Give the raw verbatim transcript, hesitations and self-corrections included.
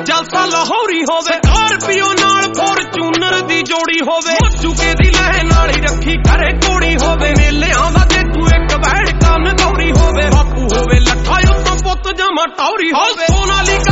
ਜਲਸਾ ਲਾਹੌਰੀ ਹੋਵੇ ਸਕਾਰਪੀਓ ਨਾਲ ਫੋਰਚੂਨਰ ਦੀ ਜੋੜੀ ਹੋਵੇ ਚੁਕੇ ਦੀ ਲਹਿ ਨਾਲ ਹੀ ਰੱਖੀ ਕਰੇ